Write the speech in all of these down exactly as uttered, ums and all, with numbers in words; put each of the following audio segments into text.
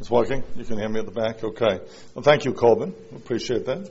It's working? You can hear me at the back? Okay. Well, thank you, Corbin. Appreciate that.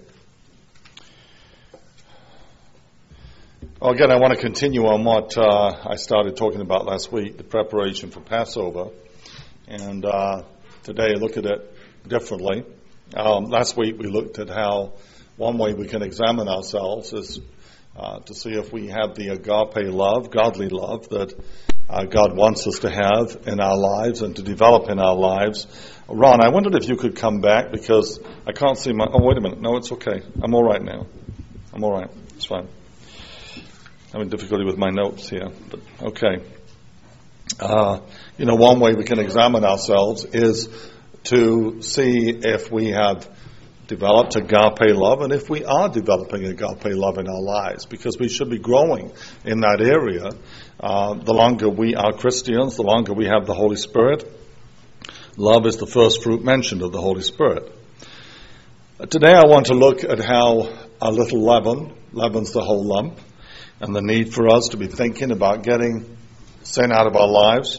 Well, again, I want to continue on what uh, I started talking about last week, the preparation for Passover. And uh, today, look at it differently. Um, last week, we looked at how one way we can examine ourselves is uh, to see if we have the agape love, godly love, that uh, God wants us to have in our lives and to develop in our lives. Ron, I wondered if you could come back because I can't see my... Oh, wait a minute. No, it's okay. I'm all right now. I'm all right. It's fine. I'm having difficulty with my notes here, but okay. Uh, you know, one way we can examine ourselves is to see if we have developed agape love and if we are developing agape love in our lives, because we should be growing in that area. Uh, the longer we are Christians, the longer we have the Holy Spirit. Love is the first fruit mentioned of the Holy Spirit. Today I want to look at how a little leaven leavens the whole lump, and the need for us to be thinking about getting sin out of our lives.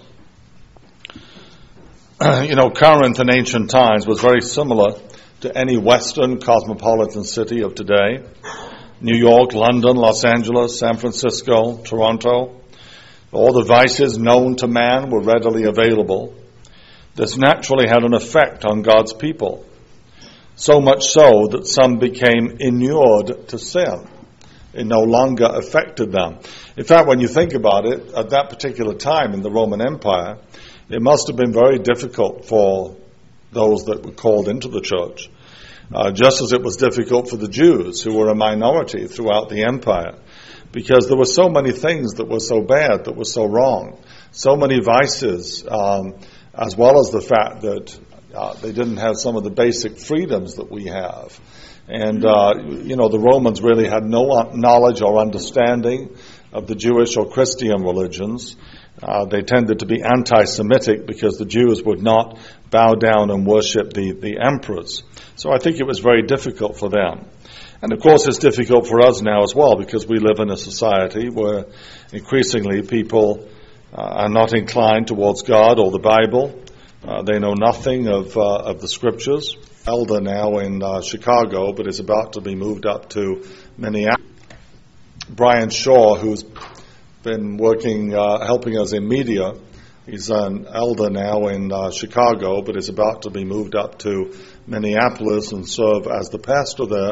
You know, Corinth in ancient times was very similar to any Western cosmopolitan city of today. New York, London, Los Angeles, San Francisco, Toronto. All the vices known to man were readily available. This naturally had an effect on God's people, so much so that some became inured to sin. It no longer affected them. In fact, when you think about it, at that particular time in the Roman Empire, it must have been very difficult for those that were called into the church, uh, just as it was difficult for the Jews, who were a minority throughout the empire, because there were so many things that were so bad, that were so wrong, so many vices, um, as well as the fact that uh, they didn't have some of the basic freedoms that we have. And, uh, you know, the Romans really had no knowledge or understanding of the Jewish or Christian religions. Uh, they tended to be anti-Semitic because the Jews would not bow down and worship the, the emperors. So I think it was very difficult for them. And of course it's difficult for us now as well, because we live in a society where increasingly people uh, are not inclined towards God or the Bible. Uh, they know nothing of uh, of the Scriptures. Elder now in uh, Chicago, but is about to be moved up to Minneapolis. Brian Shaw, who's been working, uh, helping us in media, he's an elder now in uh, Chicago, but is about to be moved up to Minneapolis and serve as the pastor there.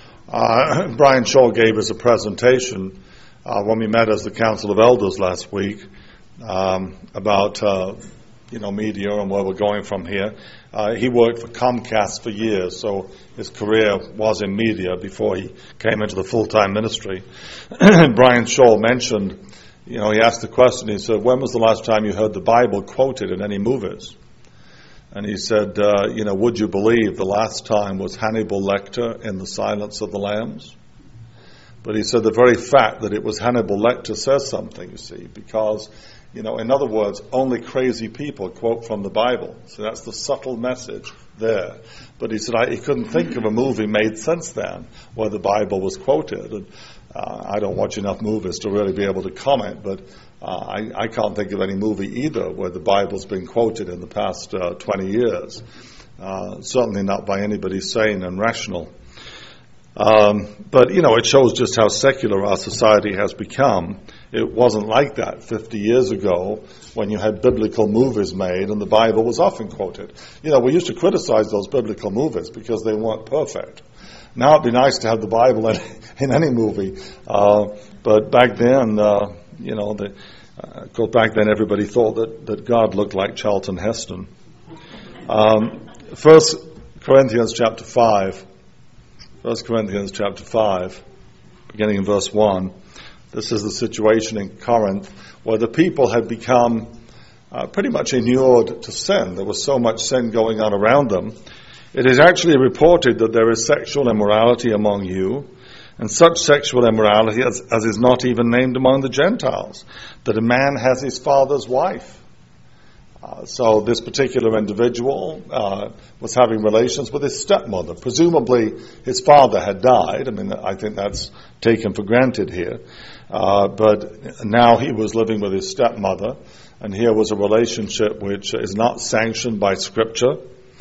Uh, Brian Shaw gave us a presentation uh, when we met as the Council of Elders last week um, about uh, you know media and where we're going from here. Uh, he worked for Comcast for years, so his career was in media before he came into the full-time ministry. Brian Shaw mentioned, you know, he asked the question, he said, when was the last time you heard the Bible quoted in any movies? And he said, uh, you know, would you believe the last time was Hannibal Lecter in The Silence of the Lambs? But he said the very fact that it was Hannibal Lecter says something, you see, because, you know, in other words, only crazy people quote from the Bible. So that's the subtle message there. But he said I, he couldn't think of a movie made since then where the Bible was quoted. And uh, I don't watch enough movies to really be able to comment, but uh, I, I can't think of any movie either where the Bible's been quoted in the past uh, twenty years. Uh, certainly not by anybody sane and rational. Um, but, you know, it shows just how secular our society has become. It wasn't like that fifty years ago when you had biblical movies made and the Bible was often quoted. You know, we used to criticize those biblical movies because they weren't perfect. Now it'd be nice to have the Bible in, in any movie. Uh, but back then, uh, you know, the, uh, of course, back then everybody thought that, that God looked like Charlton Heston. Um, First Corinthians chapter five. First Corinthians chapter five, beginning in verse one. This is the situation in Corinth where the people had become uh, pretty much inured to sin. There was so much sin going on around them. It is actually reported that there is sexual immorality among you, and such sexual immorality as, as is not even named among the Gentiles, that a man has his father's wife. Uh, so this particular individual uh, was having relations with his stepmother. Presumably his father had died. I mean, I think that's taken for granted here. Uh, but now he was living with his stepmother, and here was a relationship which is not sanctioned by Scripture.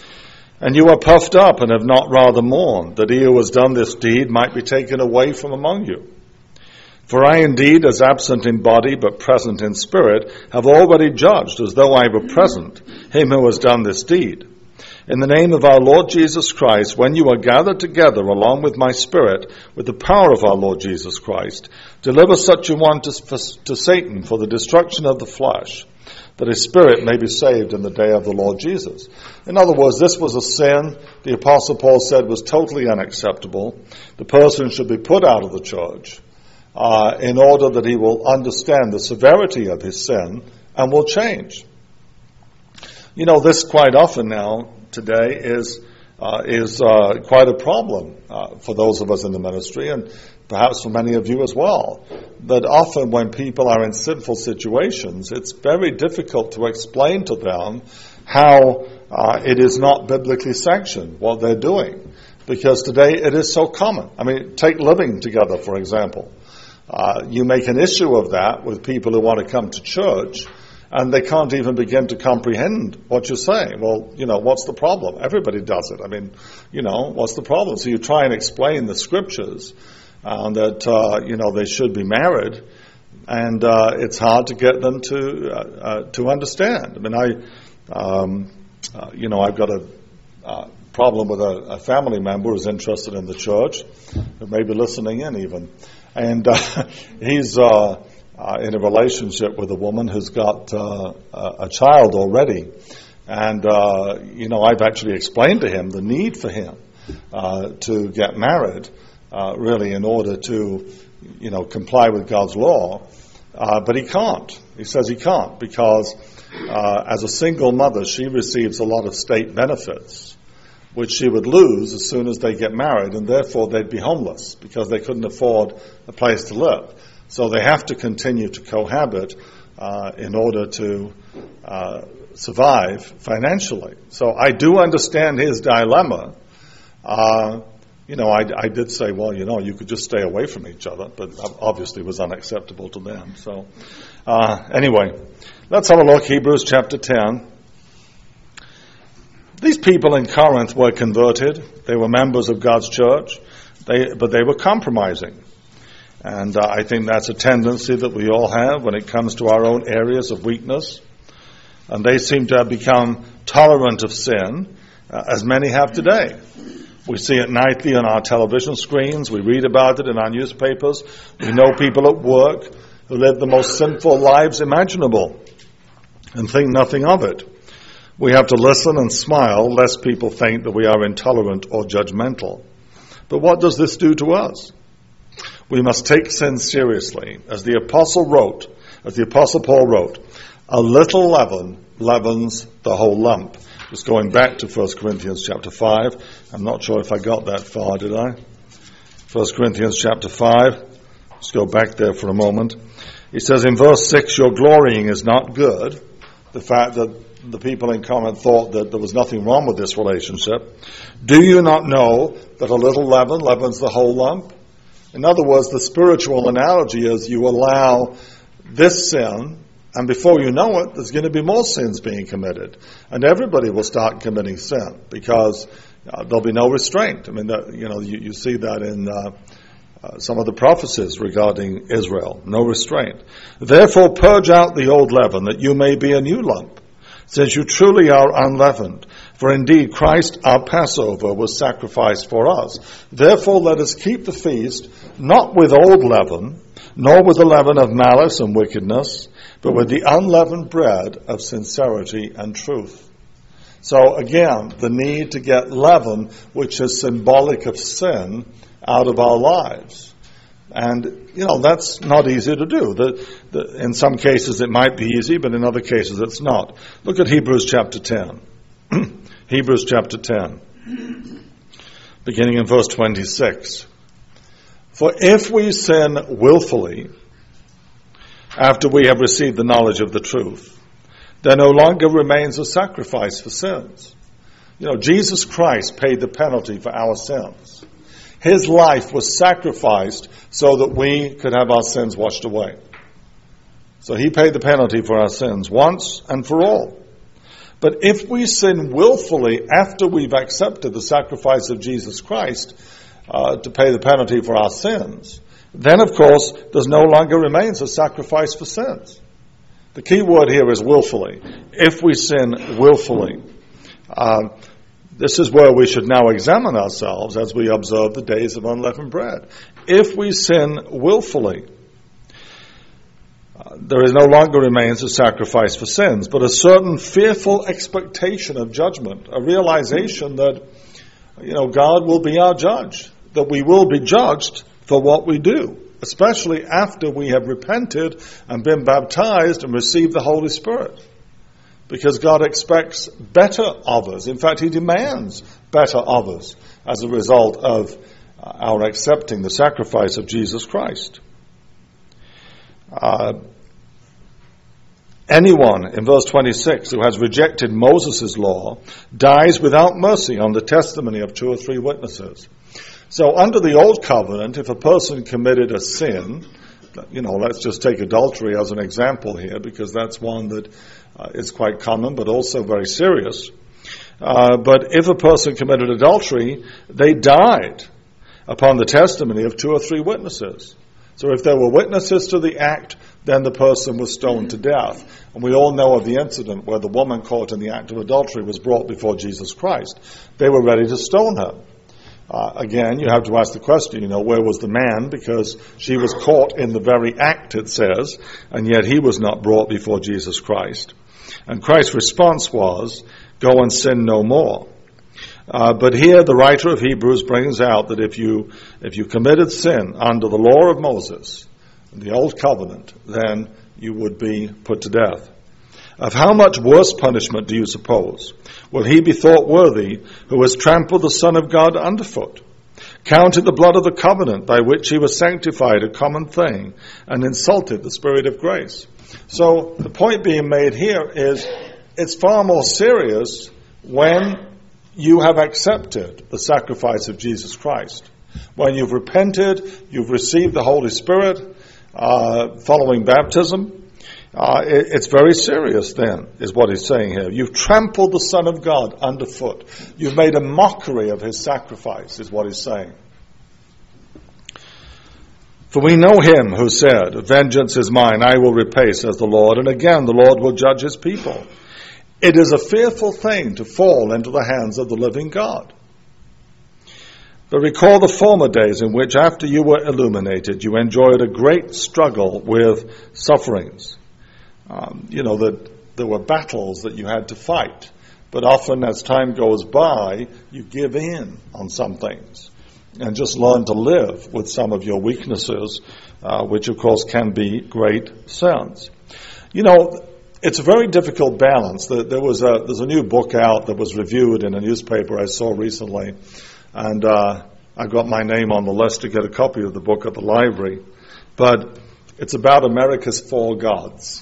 And you are puffed up and have not rather mourned, that he who has done this deed might be taken away from among you. For I indeed, as absent in body but present in spirit, have already judged, as though I were present, him who has done this deed. In the name of our Lord Jesus Christ, when you are gathered together along with my spirit, with the power of our Lord Jesus Christ, deliver such a one to, to Satan for the destruction of the flesh, that his spirit may be saved in the day of the Lord Jesus. In other words, this was a sin the Apostle Paul said was totally unacceptable. The person should be put out of the church uh, in order that he will understand the severity of his sin and will change. You know, this quite often now, today, is uh, is uh, quite a problem uh, for those of us in the ministry, and perhaps for many of you as well, that often when people are in sinful situations, it's very difficult to explain to them how uh, it is not biblically sanctioned, what they're doing. Because today it is so common. I mean, take living together, for example. Uh, you make an issue of that with people who want to come to church, and they can't even begin to comprehend what you're saying. Well, you know, what's the problem? Everybody does it. I mean, you know, what's the problem? So you try and explain the scriptures, Uh, that, uh, you know, they should be married, and uh, it's hard to get them to uh, uh, to understand. I mean, I, um, uh, you know, I've got a uh, problem with a, a family member who's interested in the church, who may be listening in even, and uh, he's uh, uh, in a relationship with a woman who's got uh, a, a child already, and, uh, you know, I've actually explained to him the need for him uh, to get married, Uh, really, in order to, you know, comply with God's law. Uh, but he can't. He says he can't because uh, as a single mother, she receives a lot of state benefits, which she would lose as soon as they get married, and therefore they'd be homeless because they couldn't afford a place to live. So they have to continue to cohabit uh, in order to uh, survive financially. So I do understand his dilemma. Uh, You know, I, I did say, well, you know, you could just stay away from each other, but obviously it was unacceptable to them. So, uh, anyway, let's have a look. Hebrews chapter ten. These people in Corinth were converted. They were members of God's church, they, but they were compromising. And uh, I think that's a tendency that we all have when it comes to our own areas of weakness. And they seem to have become tolerant of sin, uh, as many have today. We see it nightly on our television screens. We read about it in our newspapers. We know people at work who live the most sinful lives imaginable and think nothing of it. We have to listen and smile lest people think that we are intolerant or judgmental. But what does this do to us? We must take sin seriously. As the apostle wrote, as the apostle Paul wrote, a little leaven leavens the whole lump. Just going back to First Corinthians chapter five. I'm not sure if I got that far, did I? First Corinthians chapter five. Let's go back there for a moment. He says in verse six, your glorying is not good. The fact that the people in Corinth thought that there was nothing wrong with this relationship. Do you not know that a little leaven leavens the whole lump? In other words, the spiritual analogy is you allow this sin, and before you know it, there's going to be more sins being committed. And everybody will start committing sin because uh, there'll be no restraint. I mean, that, you know, you, you see that in uh, uh, some of the prophecies regarding Israel. No restraint. Therefore, purge out the old leaven that you may be a new lump, since you truly are unleavened. For indeed, Christ, our Passover, was sacrificed for us. Therefore, let us keep the feast, not with old leaven, nor with the leaven of malice and wickedness, but with the unleavened bread of sincerity and truth. So again, the need to get leaven, which is symbolic of sin, out of our lives. And, you know, that's not easy to do. The, the, in some cases it might be easy, but in other cases it's not. Look at Hebrews chapter ten. Hebrews chapter ten, beginning in verse twenty-six. For if we sin willfully, after we have received the knowledge of the truth, there no longer remains a sacrifice for sins. You know, Jesus Christ paid the penalty for our sins. His life was sacrificed so that we could have our sins washed away. So he paid the penalty for our sins once and for all. But if we sin willfully after we've accepted the sacrifice of Jesus Christ uh, to pay the penalty for our sins, then of course there no longer remains a sacrifice for sins. The key word here is willfully. If we sin willfully. Uh, this is where we should now examine ourselves as we observe the days of unleavened bread. If we sin willfully, uh, there is no longer remains a sacrifice for sins, but a certain fearful expectation of judgment, a realization that, you know, God will be our judge, that we will be judged for what we do, especially after we have repented and been baptized and received the Holy Spirit. Because God expects better of us. In fact, He demands better of us as a result of our accepting the sacrifice of Jesus Christ. Uh, anyone, in verse twenty-six, who has rejected Moses' law dies without mercy on the testimony of two or three witnesses. So under the Old Covenant, if a person committed a sin, you know, let's just take adultery as an example here, because that's one that uh, is quite common, but also very serious. Uh, but if a person committed adultery, they died upon the testimony of two or three witnesses. So if there were witnesses to the act, then the person was stoned to death. And we all know of the incident where the woman caught in the act of adultery was brought before Jesus Christ. They were ready to stone her. Uh, again, you have to ask the question, you know, where was the man? Because she was caught in the very act, it says, and yet he was not brought before Jesus Christ. And Christ's response was, go and sin no more. Uh, but here the writer of Hebrews brings out that if you if you committed sin under the law of Moses, the Old Covenant, then you would be put to death. Of how much worse punishment do you suppose will he be thought worthy who has trampled the Son of God underfoot, counted the blood of the covenant by which he was sanctified a common thing, and insulted the Spirit of grace? So the point being made here is it's far more serious when you have accepted the sacrifice of Jesus Christ. When you've repented, you've received the Holy Spirit uh, following baptism. Uh, it, it's very serious then, is what he's saying here. You've trampled the Son of God underfoot. You've made a mockery of his sacrifice, is what he's saying. For we know him who said, vengeance is mine, I will repay, says the Lord. And again, the Lord will judge his people. It is a fearful thing to fall into the hands of the living God. But recall the former days in which, after you were illuminated, you enjoyed a great struggle with sufferings. Um, you know, that there were battles that you had to fight. But often as time goes by, you give in on some things and just learn to live with some of your weaknesses, uh, which of course can be great sins. You know, it's a very difficult balance. There was a, there's a new book out that was reviewed in a newspaper I saw recently, and uh, I got my name on the list to get a copy of the book at the library. But it's about America's Four Gods.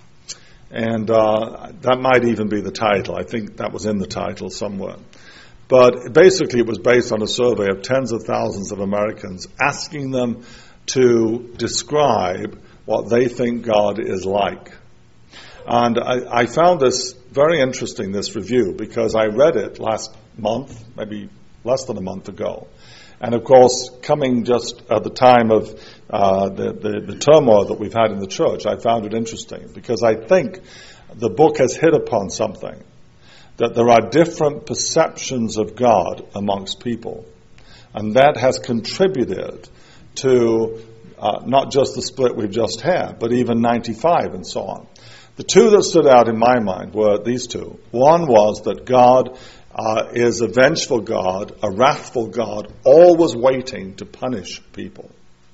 And uh, that might even be the title. I think that was in the title somewhere. But basically it was based on a survey of tens of thousands of Americans, asking them to describe what they think God is like. And I, I found this very interesting, this review, because I read it last month, maybe less than a month ago. And of course, coming just at the time of uh, the, the, the turmoil that we've had in the church, I found it interesting, because I think the book has hit upon something, that there are different perceptions of God amongst people. And that has contributed to uh, not just the split we've just had, but even ninety-five and so on. The two that stood out in my mind were these two. One was that God uh, is a vengeful God, a wrathful God, always waiting to punish people.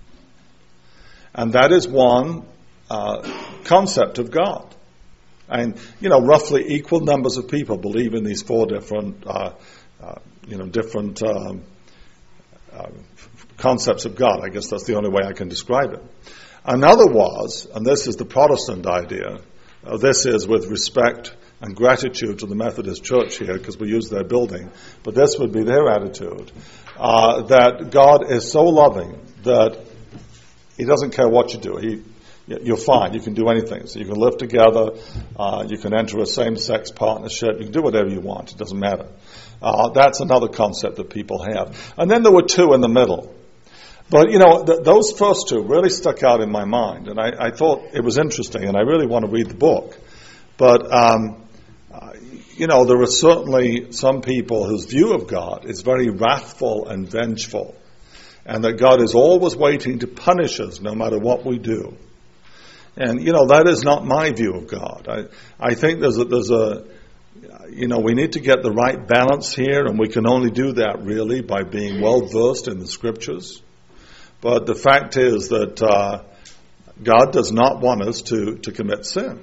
And that is one uh, concept of God. And, you know, roughly equal numbers of people believe in these four different, uh, uh, you know, different um, uh, concepts of God. I guess that's the only way I can describe it. Another was, and this is the Protestant idea, Uh, this is with respect and gratitude to the Methodist Church here, because we use their building, but this would be their attitude, uh, that God is so loving that he doesn't care what you do. He, you're fine. You can do anything. So you can live together. Uh, you can enter a same-sex partnership. You can do whatever you want. It doesn't matter. Uh, that's another concept that people have. And then there were two in the middle. But, you know, th- those first two really stuck out in my mind. And I, I thought it was interesting, and I really want to read the book. But, um, uh, you know, there are certainly some people whose view of God is very wrathful and vengeful. And that God is always waiting to punish us no matter what we do. And, you know, that is not my view of God. I, I think there's a, there's a, you know, we need to get the right balance here, and we can only do that really by being well versed in the scriptures. But the fact is that uh, God does not want us to, to commit sin.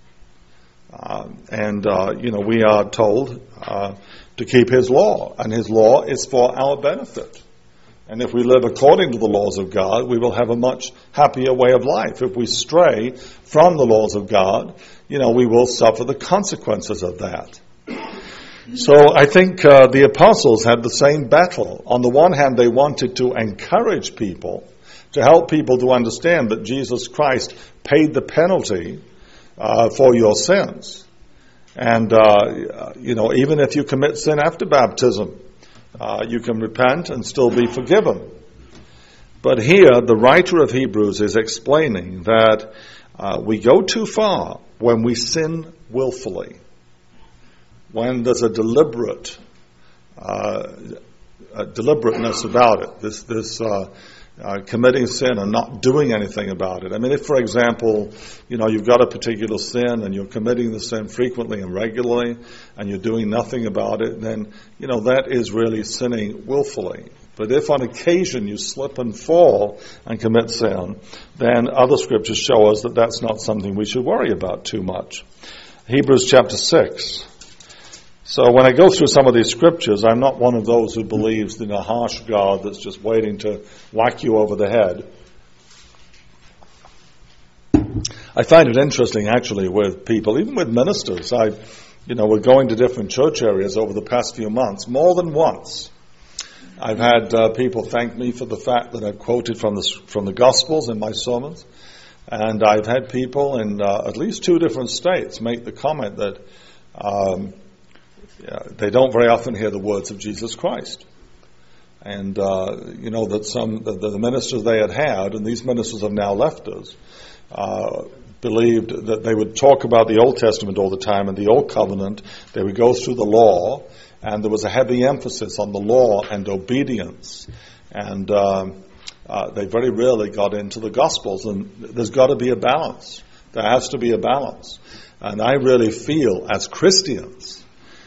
Uh, and, uh, you know, we are told uh, to keep His law, and His law is for our benefit. And if we live according to the laws of God, we will have a much happier way of life. If we stray from the laws of God, you know, we will suffer the consequences of that. So I think uh, the apostles had the same battle. On the one hand, they wanted to encourage people, to help people to understand that Jesus Christ paid the penalty uh, for your sins. And, uh, you know, even if you commit sin after baptism, Uh, you can repent and still be forgiven. But here, the writer of Hebrews is explaining that uh, we go too far when we sin willfully, when there's a deliberate, uh, a deliberateness about it, this this uh, uh, committing sin and not doing anything about it. I mean, if, for example, you know, you've got a particular sin and you're committing the sin frequently and regularly and you're doing nothing about it, then, you know, that is really sinning willfully. But if on occasion you slip and fall and commit sin, then other scriptures show us that that's not something we should worry about too much. Hebrews chapter six. So when I go through some of these scriptures, I'm not one of those who believes in a harsh God that's just waiting to whack you over the head. I find it interesting, actually, with people, even with ministers. I, you know, we're going to different church areas over the past few months, more than once. I've had uh, people thank me for the fact that I've quoted from the from the Gospels in my sermons, and I've had people in uh, at least two different states make the comment that um, Yeah, they don't very often hear the words of Jesus Christ. And, uh, you know, that some, the, the ministers they had had, and these ministers have now left us, uh, believed that they would talk about the Old Testament all the time and the Old Covenant. They would go through the law, and there was a heavy emphasis on the law and obedience. And um, uh, they very rarely got into the Gospels, and there's got to be a balance. There has to be a balance. And I really feel, as Christians,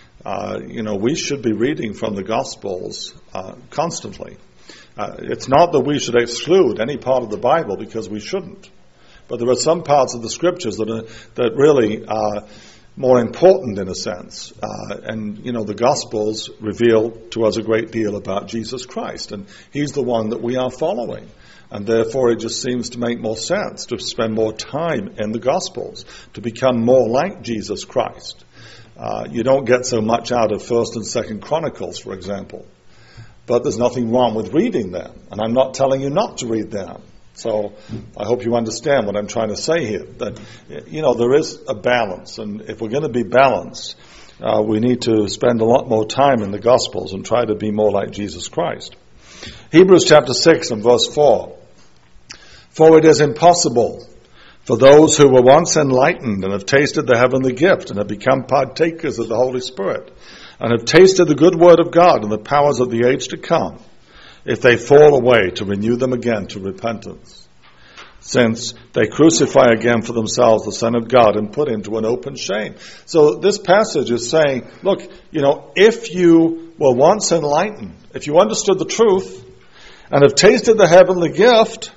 Uh, you know, we should be reading from the Gospels uh, constantly. Uh, it's not that we should exclude any part of the Bible, because we shouldn't. But there are some parts of the Scriptures that are that really are more important in a sense. Uh, and, you know, the Gospels reveal to us a great deal about Jesus Christ. And He's the one that we are following. And therefore it just seems to make more sense to spend more time in the Gospels, to become more like Jesus Christ. Uh, you don't get so much out of First and Second Chronicles, for example. But there's nothing wrong with reading them. And I'm not telling you not to read them. So I hope you understand what I'm trying to say here. That, you know, there is a balance. And if we're going to be balanced, uh, we need to spend a lot more time in the Gospels and try to be more like Jesus Christ. Hebrews chapter six and verse four. For it is impossible for those who were once enlightened and have tasted the heavenly gift and have become partakers of the Holy Spirit and have tasted the good word of God and the powers of the age to come, if they fall away, to renew them again to repentance, since they crucify again for themselves the Son of God and put him to an open shame. So this passage is saying, look, you know, if you were once enlightened, if you understood the truth and have tasted the heavenly gift,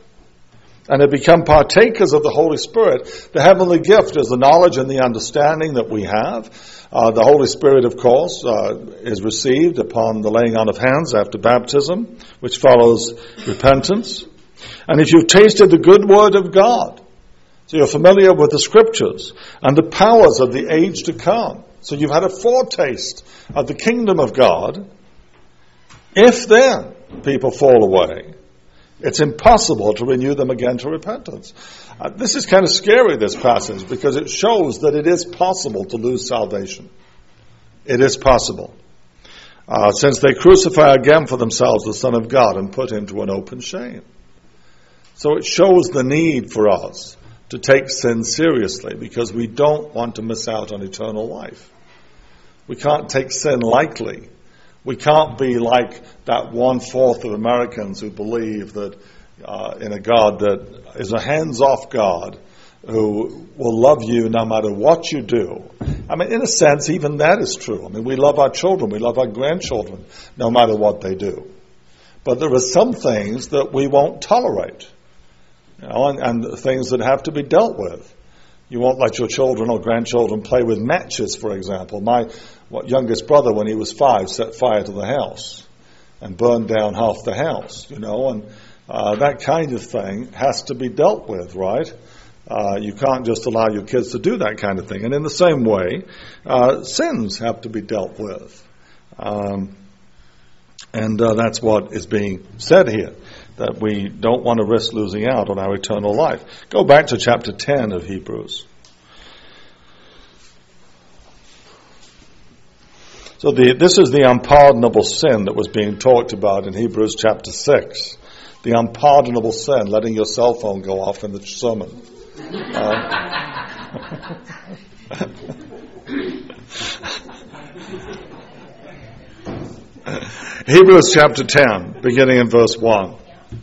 and have become partakers of the Holy Spirit. The heavenly gift is the knowledge and the understanding that we have. Uh, the Holy Spirit, of course, uh, is received upon the laying on of hands after baptism, which follows repentance. And if you've tasted the good word of God, so you're familiar with the Scriptures and the powers of the age to come, so you've had a foretaste of the kingdom of God, if then people fall away, It's impossible to renew them again to repentance. Uh, this is kind of scary, this passage, because it shows that it is possible to lose salvation. It is possible. Uh, since they crucify again for themselves the Son of God and put him to an open shame. So it shows the need for us to take sin seriously, because we don't want to miss out on eternal life. We can't take sin lightly. We can't be like that one-fourth of Americans who believe that uh, in a God that is a hands-off God who will love you no matter what you do. I mean, in a sense, even that is true. I mean, we love our children, we love our grandchildren, no matter what they do. But there are some things that we won't tolerate, you know, and, and things that have to be dealt with. You won't let your children or grandchildren play with matches, for example. My what, youngest brother, when he was five, set fire to the house and burned down half the house, you know, and uh, that kind of thing has to be dealt with, right? Uh, you can't just allow your kids to do that kind of thing. And in the same way, uh, sins have to be dealt with. Um, and uh, that's what is being said here, that we don't want to risk losing out on our eternal life. Go back to chapter ten of Hebrews. So the, this is the unpardonable sin that was being talked about in Hebrews chapter six. The unpardonable sin, letting your cell phone go off in the sermon. Uh, Hebrews chapter ten, beginning in verse one.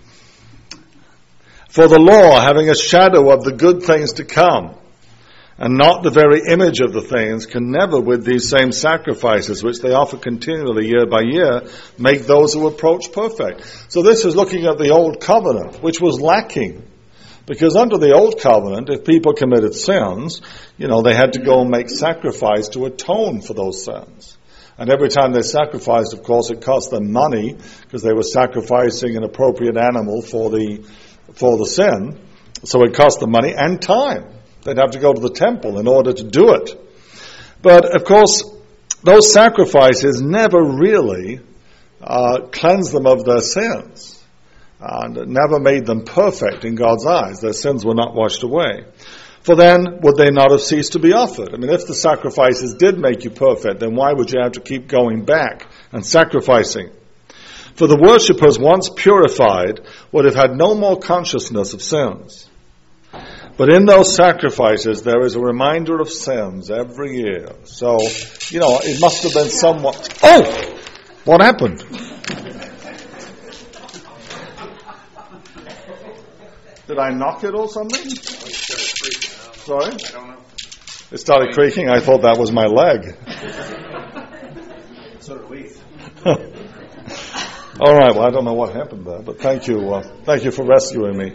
For the law, having a shadow of the good things to come, and not the very image of the things, can never, with these same sacrifices, which they offer continually year by year, make those who approach perfect. So this is looking at the old covenant, which was lacking. Because under the old covenant, if people committed sins, you know, they had to go and make sacrifice to atone for those sins. And every time they sacrificed, of course, it cost them money, because they were sacrificing an appropriate animal for the for the sin. So it cost them money and time. They'd have to go to the temple in order to do it. But, of course, those sacrifices never really uh, cleansed them of their sins. And never made them perfect in God's eyes. Their sins were not washed away. For then, would they not have ceased to be offered? I mean, if the sacrifices did make you perfect, then why would you have to keep going back and sacrificing? For the worshippers, once purified, would have had no more consciousness of sins. But in those sacrifices, there is a reminder of sins every year. So, you know, it must have been somewhat... Oh! What happened? Did I knock it or something? Sorry? I don't know. It started creaking. I thought that was my leg. So did we. All right. Well, I don't know what happened there, but thank you. Uh, thank you for rescuing me.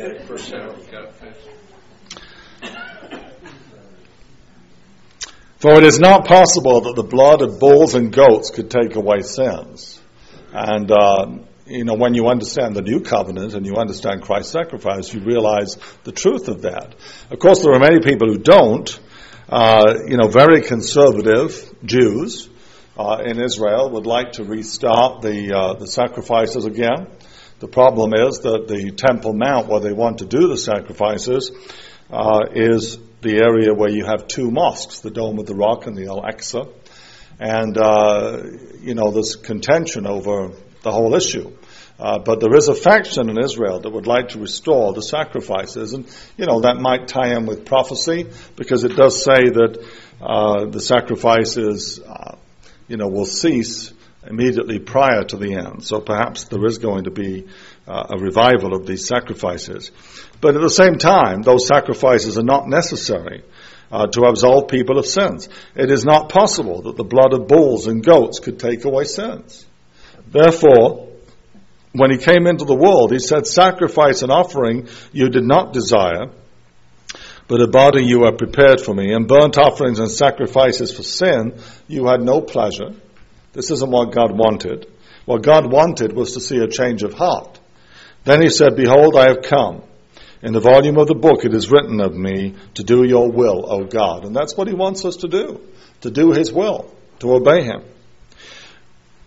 For it is not possible that the blood of bulls and goats could take away sins. And, uh, you know, when you understand the new covenant and you understand Christ's sacrifice, you realize the truth of that. Of course, there are many people who don't. Uh, you know, very conservative Jews uh, in Israel would like to restart the uh, the sacrifices again. The problem is that the Temple Mount, where they want to do the sacrifices, uh, is the area where you have two mosques, the Dome of the Rock and the Al-Aqsa. And, uh, you know, there's contention over the whole issue. Uh, but there is a faction in Israel that would like to restore the sacrifices. And, you know, that might tie in with prophecy, because it does say that uh, the sacrifices, uh, you know, will cease immediately prior to the end. So perhaps there is going to be uh, a revival of these sacrifices. But at the same time, those sacrifices are not necessary uh, to absolve people of sins. It is not possible that the blood of bulls and goats could take away sins. Therefore, when he came into the world, he said, sacrifice and offering you did not desire, but a body you have prepared for me, and burnt offerings and sacrifices for sin you had no pleasure. This isn't what God wanted. What God wanted was to see a change of heart. Then he said, behold, I have come. In the volume of the book it is written of me to do your will, O God. And that's what he wants us to do, to do his will, to obey him.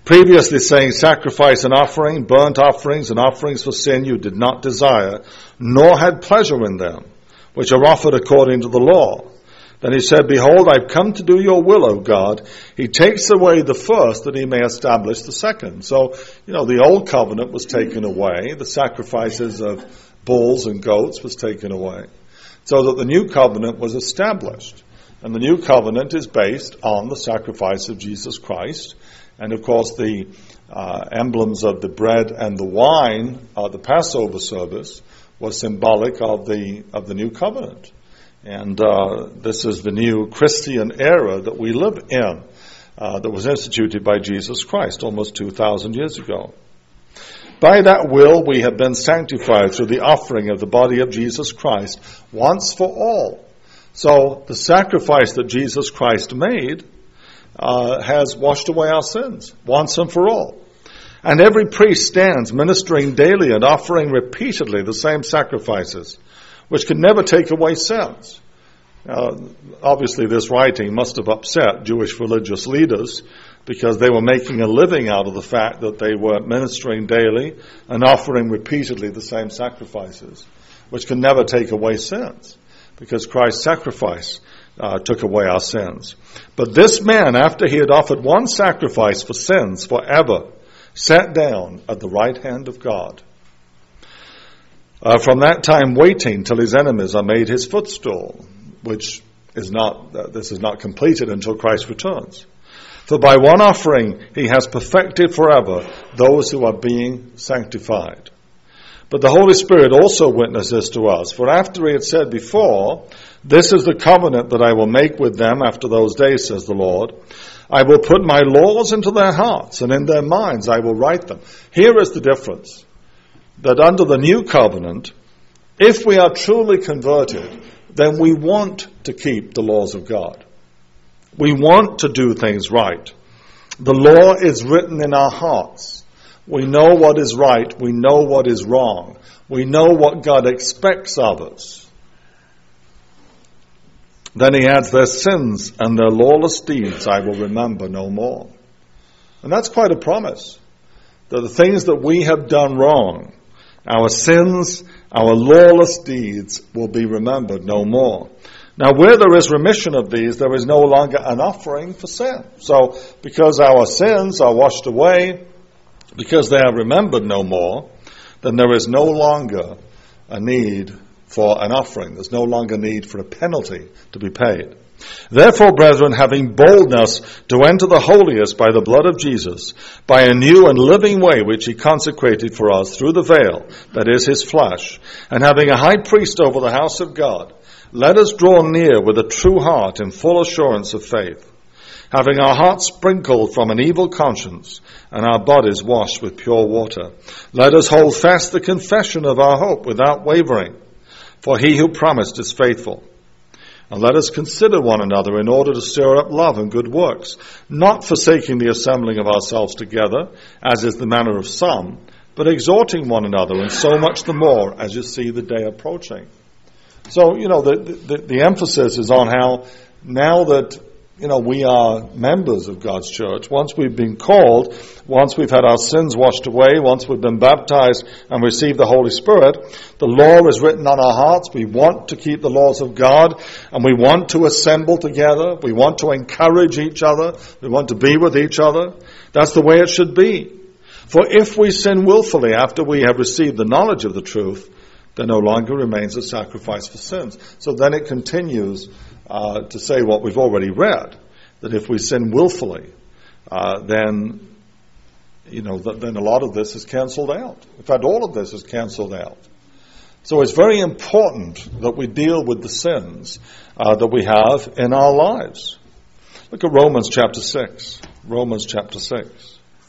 Previously saying, sacrifice and offering, burnt offerings and offerings for sin you did not desire, nor had pleasure in them, which are offered according to the law. Then he said, behold, I've come to do your will, O God. He takes away the first that he may establish the second. So, you know, the old covenant was taken away. The sacrifices of bulls and goats was taken away. So that the new covenant was established. And the new covenant is based on the sacrifice of Jesus Christ. And of course the uh, emblems of the bread and the wine, uh, the Passover service, was symbolic of the of the new covenant. And uh, this is the new Christian era that we live in, uh, that was instituted by Jesus Christ almost two thousand years ago. By that will we have been sanctified through the offering of the body of Jesus Christ once for all. So the sacrifice that Jesus Christ made uh, has washed away our sins once and for all. And every priest stands ministering daily and offering repeatedly the same sacrifices, which can never take away sins. Uh, obviously, this writing must have upset Jewish religious leaders because they were making a living out of the fact that they were ministering daily and offering repeatedly the same sacrifices, which can never take away sins, because Christ's sacrifice uh, took away our sins. But this man, after he had offered one sacrifice for sins forever, sat down at the right hand of God. Uh, from that time waiting till his enemies are made his footstool, which is not, uh, this is not completed until Christ returns. For by one offering he has perfected forever those who are being sanctified. But the Holy Spirit also witnesses to us, for after he had said before, this is the covenant that I will make with them after those days, says the Lord. I will put my laws into their hearts, and in their minds I will write them. Here is the difference. That under the new covenant, if we are truly converted, then we want to keep the laws of God. We want to do things right. The law is written in our hearts. We know what is right. We know what is wrong. We know what God expects of us. Then he adds, their sins and their lawless deeds I will remember no more. And that's quite a promise. That the things that we have done wrong, our sins, our lawless deeds will be remembered no more. Now, where there is remission of these, there is no longer an offering for sin. So, because our sins are washed away, because they are remembered no more, then there is no longer a need for an offering. There's no longer need for a penalty to be paid. Therefore, brethren, having boldness to enter the holiest by the blood of Jesus, by a new and living way which he consecrated for us through the veil, that is his flesh, and having a high priest over the house of God, let us draw near with a true heart in full assurance of faith, having our hearts sprinkled from an evil conscience and our bodies washed with pure water. Let us hold fast the confession of our hope without wavering, for he who promised is faithful. And let us consider one another in order to stir up love and good works, not forsaking the assembling of ourselves together, as is the manner of some, but exhorting one another, and so much the more as you see the day approaching. So, you know, the, the, the emphasis is on how now that, you know, we are members of God's church, once we've been called, once we've had our sins washed away, once we've been baptized and received the Holy Spirit, the law is written on our hearts. We want to keep the laws of God, and we want to assemble together. We want to encourage each other. We want to be with each other. That's the way it should be. For if we sin willfully after we have received the knowledge of the truth, there no longer remains a sacrifice for sins. So then it continues uh, to say what we've already read, that if we sin willfully, uh, then, you know, th- then a lot of this is cancelled out. In fact, all of this is cancelled out. So it's very important that we deal with the sins uh, that we have in our lives. Look at Romans chapter six. Romans chapter six.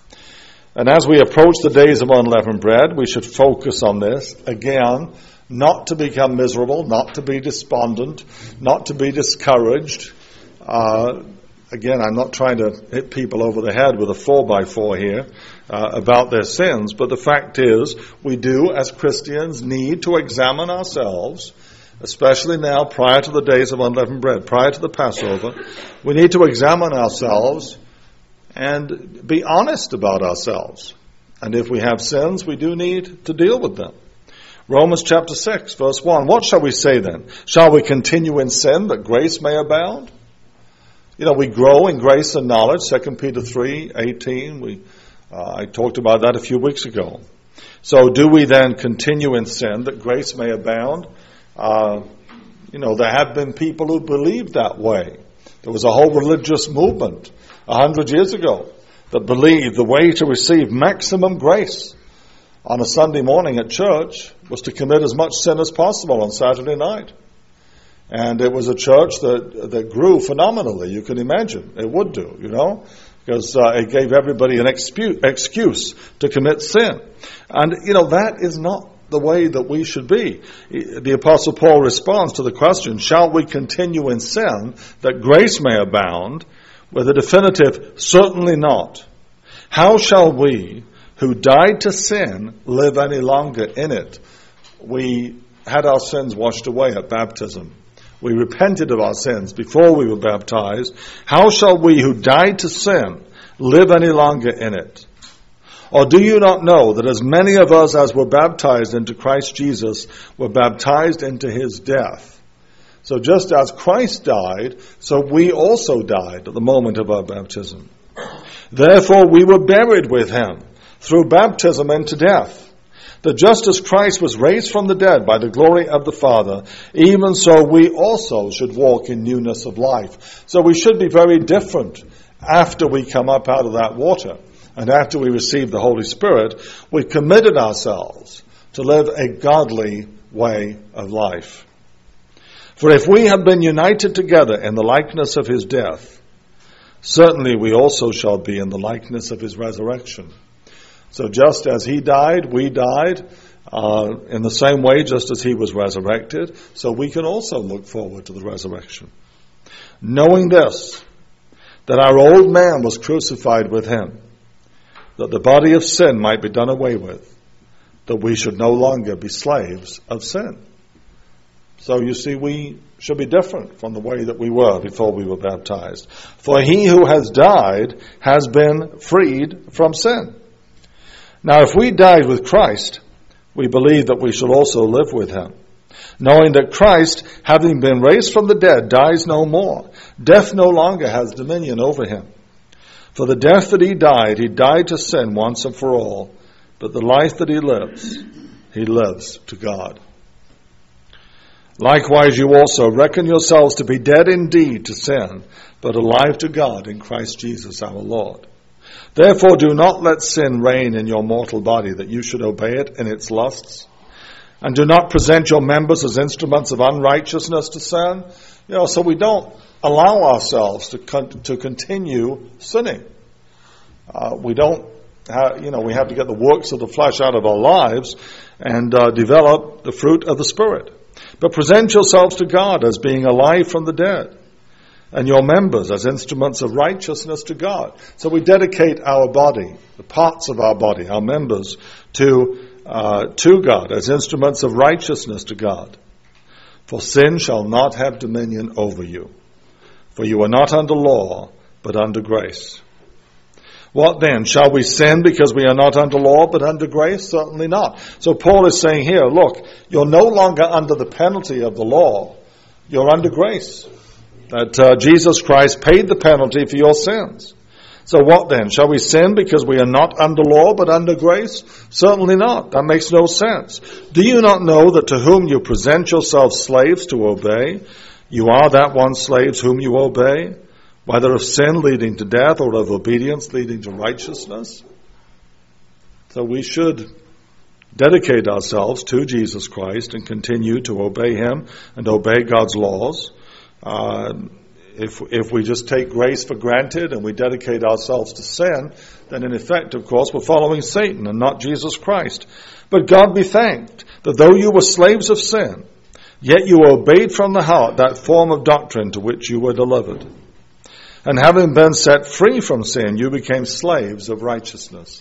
And as we approach the days of unleavened bread, we should focus on this. Again, not to become miserable, not to be despondent, not to be discouraged. Uh, again, I'm not trying to hit people over the head with a four by four here uh, about their sins, but the fact is, we do, as Christians, need to examine ourselves, especially now prior to the days of unleavened bread, prior to the Passover. We need to examine ourselves and be honest about ourselves. And if we have sins, we do need to deal with them. Romans chapter six, verse one. What shall we say then? Shall we continue in sin that grace may abound? You know, we grow in grace and knowledge. Second Peter three eighteen. We, uh, I talked about that a few weeks ago. So do we then continue in sin that grace may abound? Uh, you know, there have been people who believed that way. There was a whole religious movement a hundred years ago that believed the way to receive maximum grace on a Sunday morning at church was to commit as much sin as possible on Saturday night. And it was a church that that grew phenomenally. You can imagine. It would do, you know, because uh, it gave everybody an excuse, excuse to commit sin. And, you know, that is not the way that we should be. The Apostle Paul responds to the question, shall we continue in sin that grace may abound? With a definitive, certainly not. How shall we, who died to sin, live any longer in it? We had our sins washed away at baptism. We repented of our sins before we were baptized. How shall we who died to sin live any longer in it? Or do you not know that as many of us as were baptized into Christ Jesus were baptized into his death? So just as Christ died, so we also died at the moment of our baptism. Therefore we were buried with him through baptism into death, that just as Christ was raised from the dead by the glory of the Father, even so we also should walk in newness of life. So we should be very different after we come up out of that water. And after we receive the Holy Spirit, we've committed ourselves to live a godly way of life. For if we have been united together in the likeness of his death, certainly we also shall be in the likeness of his resurrection. So just as he died, we died uh, in the same way, just as he was resurrected, so we can also look forward to the resurrection. Knowing this, that our old man was crucified with him, that the body of sin might be done away with, that we should no longer be slaves of sin. So you see, we should be different from the way that we were before we were baptized. For he who has died has been freed from sin. Now if we died with Christ, we believe that we shall also live with him, knowing that Christ, having been raised from the dead, dies no more. Death no longer has dominion over him. For the death that he died, he died to sin once and for all, but the life that he lives, he lives to God. Likewise, you also reckon yourselves to be dead indeed to sin, but alive to God in Christ Jesus our Lord. Therefore, do not let sin reign in your mortal body, that you should obey it in its lusts. And do not present your members as instruments of unrighteousness to sin. You know, so we don't allow ourselves to con- to continue sinning. Uh, we don't, have, you know, we have to get the works of the flesh out of our lives and uh, develop the fruit of the Spirit. But present yourselves to God as being alive from the dead, and your members as instruments of righteousness to God. So we dedicate our body, the parts of our body, our members, to uh, to God as instruments of righteousness to God. For sin shall not have dominion over you. For you are not under law, but under grace. What then? Shall we sin because we are not under law, but under grace? Certainly not. So Paul is saying here, look, you're no longer under the penalty of the law. You're under grace. That uh, Jesus Christ paid the penalty for your sins. So what then? Shall we sin because we are not under law, but under grace? Certainly not. That makes no sense. Do you not know that to whom you present yourselves slaves to obey, you are that one slaves whom you obey? Whether of sin leading to death or of obedience leading to righteousness. So we should dedicate ourselves to Jesus Christ and continue to obey him and obey God's laws. Uh, if if we just take grace for granted and we dedicate ourselves to sin, then in effect, of course, we're following Satan and not Jesus Christ. But God be thanked that though you were slaves of sin, yet you obeyed from the heart that form of doctrine to which you were delivered. And having been set free from sin, you became slaves of righteousness.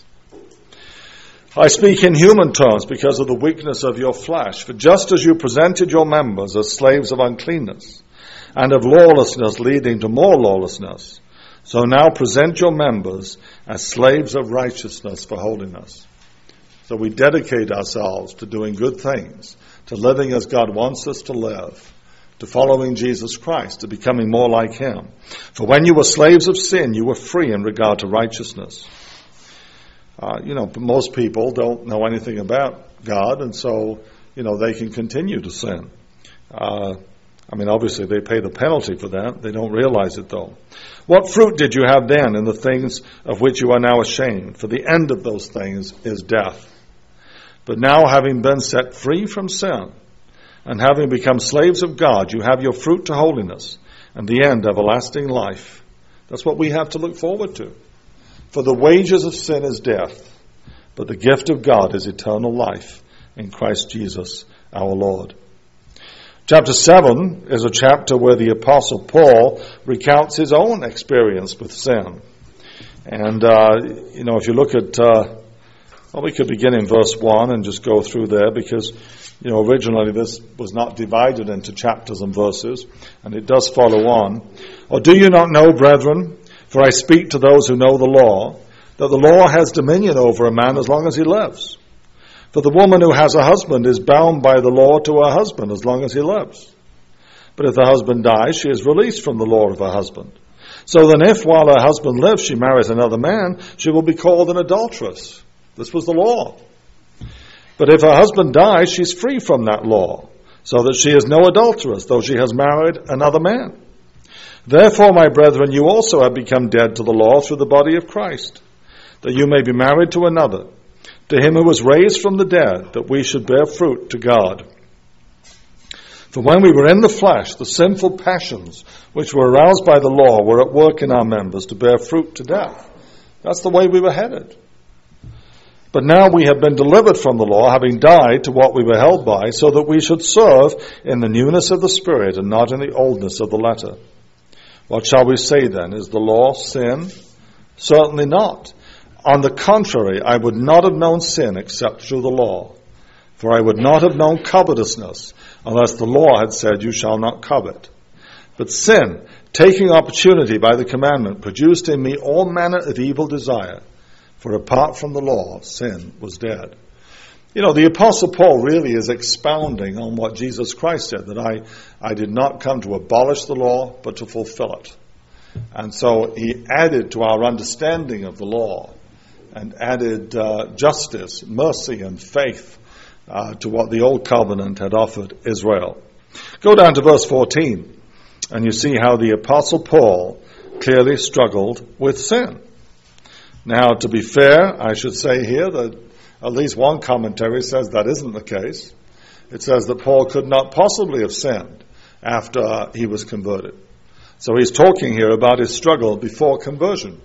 I speak in human terms because of the weakness of your flesh. For just as you presented your members as slaves of uncleanness and of lawlessness leading to more lawlessness, So now present your members as slaves of righteousness for holiness. So we dedicate ourselves to doing good things, to living as God wants us to live, to following Jesus Christ, to becoming more like Him. For when you were slaves of sin, you were free in regard to righteousness. Uh, you know, most people don't know anything about God, and so, you know, they can continue to sin. Uh, I mean, obviously they pay the penalty for that. They don't realize it, though. What fruit did you have then in the things of which you are now ashamed? For the end of those things is death. But now, having been set free from sin, and having become slaves of God, you have your fruit to holiness, and the end, everlasting life. That's what we have to look forward to. For the wages of sin is death, but the gift of God is eternal life in Christ Jesus our Lord. Chapter seven is a chapter where the Apostle Paul recounts his own experience with sin. And, uh, you know, if you look at, uh, well, we could begin in verse one and just go through there because, you know, originally this was not divided into chapters and verses, and it does follow on. Or do you not know, brethren, for I speak to those who know the law, that the law has dominion over a man as long as he lives. For the woman who has a husband is bound by the law to her husband as long as he lives. But if the husband dies, she is released from the law of her husband. So then if, while her husband lives, she marries another man, she will be called an adulteress. This was the law. But if her husband dies, she is free from that law, so that she is no adulteress, though she has married another man. Therefore, my brethren, you also have become dead to the law through the body of Christ, that you may be married to another, to him who was raised from the dead, that we should bear fruit to God. For when we were in the flesh, the sinful passions which were aroused by the law were at work in our members to bear fruit to death. That's the way we were headed. But now we have been delivered from the law, having died to what we were held by, so that we should serve in the newness of the Spirit and not in the oldness of the letter. What shall we say then? Is the law sin? Certainly not. On the contrary, I would not have known sin except through the law. For I would not have known covetousness unless the law had said, you shall not covet. But sin, taking opportunity by the commandment, produced in me all manner of evil desire. For apart from the law, sin was dead. You know, the Apostle Paul really is expounding on what Jesus Christ said, that I, I did not come to abolish the law, but to fulfill it. And so he added to our understanding of the law and added uh, justice, mercy, and faith uh, to what the Old Covenant had offered Israel. Go down to verse fourteen, and you see how the Apostle Paul clearly struggled with sin. Now, to be fair, I should say here that at least one commentary says that isn't the case. It says that Paul could not possibly have sinned after he was converted. So he's talking here about his struggle before conversion.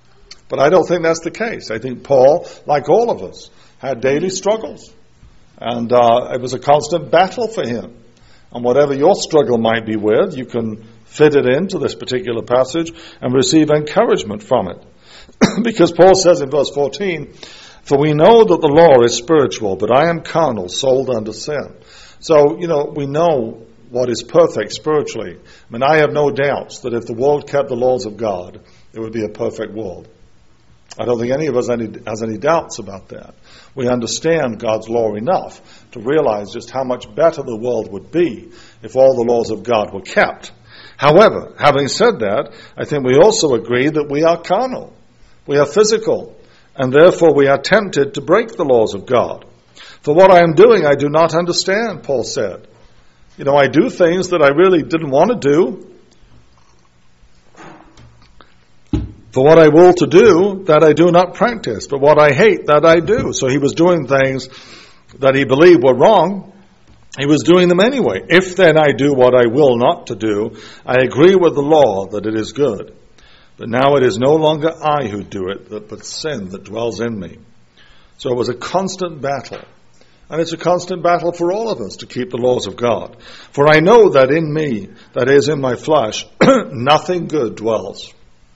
But I don't think that's the case. I think Paul, like all of us, had daily struggles. And uh, it was a constant battle for him. And whatever your struggle might be with, you can fit it into this particular passage and receive encouragement from it. Because Paul says in verse fourteen, for we know that the law is spiritual, but I am carnal, sold under sin. So, you know, we know what is perfect spiritually. I mean, I have no doubts that if the world kept the laws of God, it would be a perfect world. I don't think any of us any, has any doubts about that. We understand God's law enough to realize just how much better the world would be if all the laws of God were kept. However, having said that, I think we also agree that we are carnal. We are physical, and therefore we are tempted to break the laws of God. For what I am doing, I do not understand, Paul said. You know, I do things that I really didn't want to do. For what I will to do, that I do not practice. But what I hate, that I do. So he was doing things that he believed were wrong. He was doing them anyway. If then I do what I will not to do, I agree with the law that it is good. But now it is no longer I who do it, but sin that dwells in me. So it was a constant battle. And it's a constant battle for all of us to keep the laws of God. For I know that in me, that is in my flesh, nothing good dwells.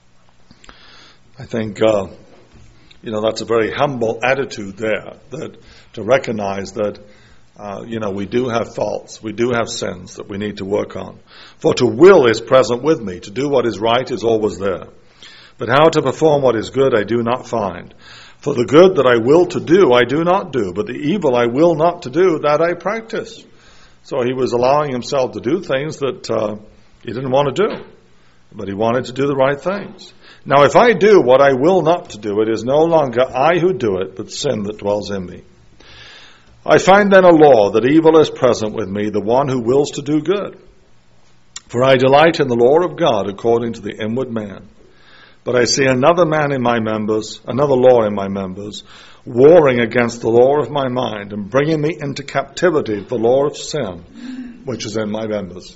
I think, uh, you know, that's a very humble attitude there, that to recognize that, uh, you know, we do have faults, we do have sins that we need to work on. For to will is present with me, to do what is right is always there. But how to perform what is good I do not find. For the good that I will to do, I do not do, but the evil I will not to do, that I practice. So he was allowing himself to do things that uh, he didn't want to do, but he wanted to do the right things. Now if I do what I will not to do, it is no longer I who do it, but sin that dwells in me. I find then a law, that evil is present with me, the one who wills to do good. For I delight in the law of God according to the inward man. But I see another man in my members, another law in my members, warring against the law of my mind and bringing me into captivity the law of sin, which is in my members.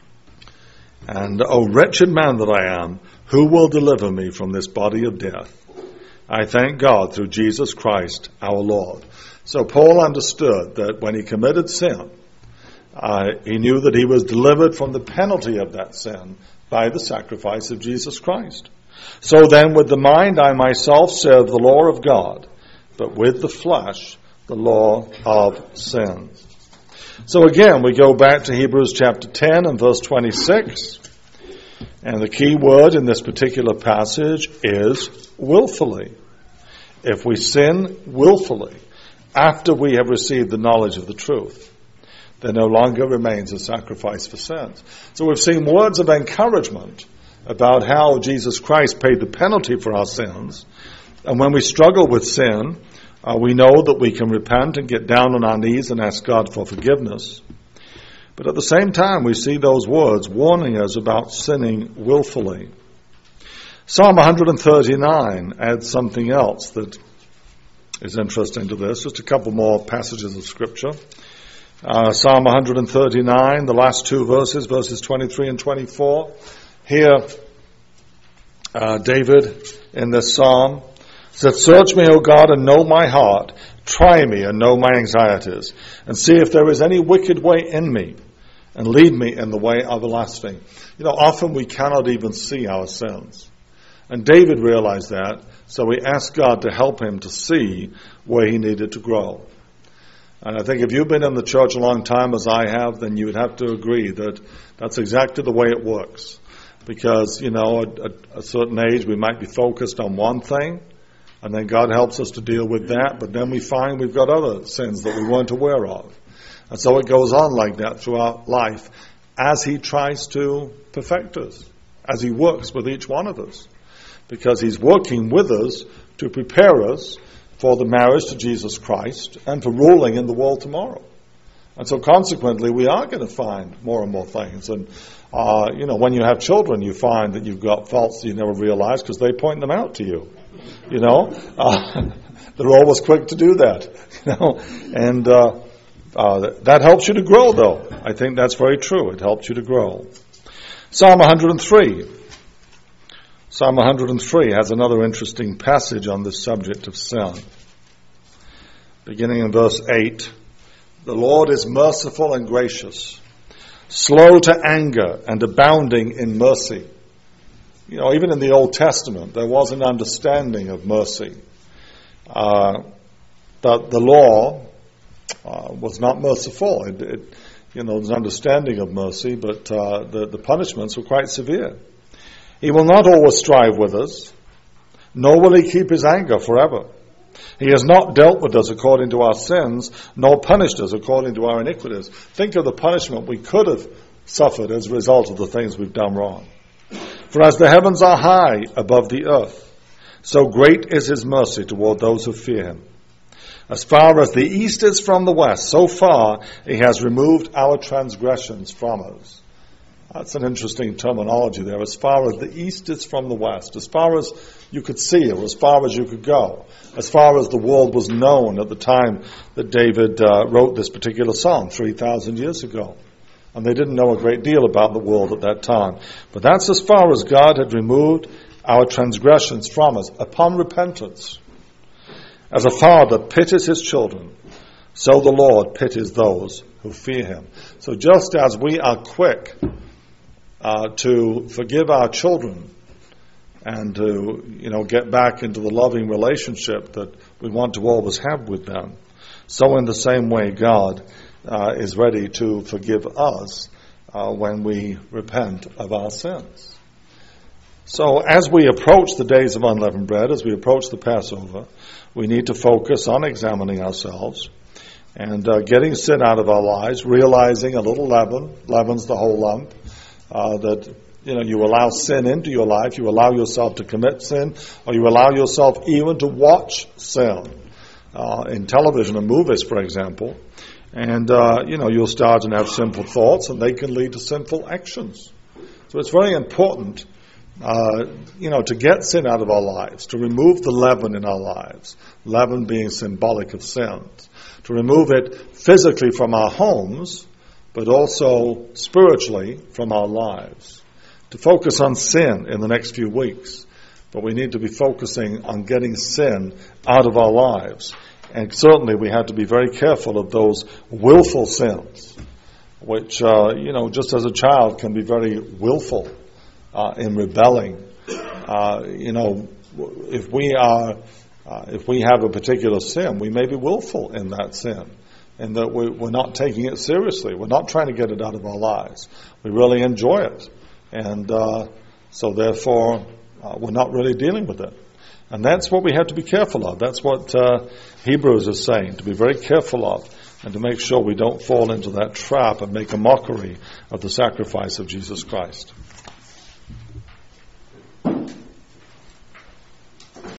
And, O wretched man that I am, who will deliver me from this body of death? I thank God through Jesus Christ our Lord. So Paul understood that when he committed sin, uh, he knew that he was delivered from the penalty of that sin by the sacrifice of Jesus Christ. So then with the mind I myself serve the law of God, but with the flesh the law of sin. So again we go back to Hebrews chapter ten and verse twenty-six, and the key word in this particular passage is willfully. If we sin willfully after we have received the knowledge of the truth, there no longer remains a sacrifice for sins. So we've seen words of encouragement about how Jesus Christ paid the penalty for our sins. And when we struggle with sin, uh, we know that we can repent and get down on our knees and ask God for forgiveness. But at the same time, we see those words warning us about sinning willfully. Psalm one thirty-nine adds something else that is interesting to this. Just a couple more passages of Scripture. Uh, Psalm one thirty-nine, the last two verses, verses twenty-three and twenty-four. Here, uh, David, in this psalm, said, "Search me, O God, and know my heart. Try me and know my anxieties, and see if there is any wicked way in me, and lead me in the way everlasting." You know, often we cannot even see our sins. And David realized that, so he asked God to help him to see where he needed to grow. And I think if you've been in the church a long time, as I have, then you would have to agree that that's exactly the way it works. Because, you know, at, at a certain age we might be focused on one thing, and then God helps us to deal with that, but then we find we've got other sins that we weren't aware of. And so it goes on like that throughout life as he tries to perfect us, as he works with each one of us. Because he's working with us to prepare us for the marriage to Jesus Christ and for ruling in the world tomorrow. And so consequently, we are going to find more and more things. And, uh, you know, when you have children, you find that you've got faults that you never realized because they point them out to you. You know, uh, they're always quick to do that. You know, and uh, uh, that helps you to grow, though. I think that's very true. It helps you to grow. Psalm one hundred three. Psalm one hundred three has another interesting passage on this subject of sin. Beginning in verse eight, "The Lord is merciful and gracious, slow to anger and abounding in mercy." You know, even in the Old Testament, there was an understanding of mercy. Uh, but the law uh, was not merciful. It, it, you know, there's an understanding of mercy, but uh, the, the punishments were quite severe. "He will not always strive with us, nor will he keep his anger forever. He has not dealt with us according to our sins, nor punished us according to our iniquities." Think of the punishment we could have suffered as a result of the things we've done wrong. "For as the heavens are high above the earth, so great is his mercy toward those who fear him. As far as the east is from the west, so far he has removed our transgressions from us." That's an interesting terminology there. As far as the east is from the west, as far as you could see, or as far as you could go, as far as the world was known at the time that David uh, wrote this particular psalm, three thousand years ago. And they didn't know a great deal about the world at that time. But that's as far as God had removed our transgressions from us upon repentance. "As a father pities his children, so the Lord pities those who fear him." So just as we are quick uh, to forgive our children and to, you know, get back into the loving relationship that we want to always have with them, so in the same way God uh, is ready to forgive us uh, when we repent of our sins. So as we approach the days of unleavened bread, as we approach the Passover, we need to focus on examining ourselves and uh, getting sin out of our lives, realizing a little leaven, leaven's the whole lump, uh, that you know you allow sin into your life, you allow yourself to commit sin, or you allow yourself even to watch sin uh, in television and movies, for example. And, uh, you know, you'll start to have sinful thoughts, and they can lead to sinful actions. So it's very important, uh, you know, to get sin out of our lives, to remove the leaven in our lives, leaven being symbolic of sins, to remove it physically from our homes, but also spiritually from our lives, to focus on sin in the next few weeks. But we need to be focusing on getting sin out of our lives. And certainly we have to be very careful of those willful sins, which, uh, you know, just as a child can be very willful uh, in rebelling. Uh, you know, if we are, uh, if we have a particular sin, we may be willful in that sin, and that we, we're not taking it seriously. We're not trying to get it out of our lives. We really enjoy it. And uh, so therefore, uh, we're not really dealing with it. And that's what we have to be careful of. That's what uh, Hebrews is saying, to be very careful of, and to make sure we don't fall into that trap and make a mockery of the sacrifice of Jesus Christ.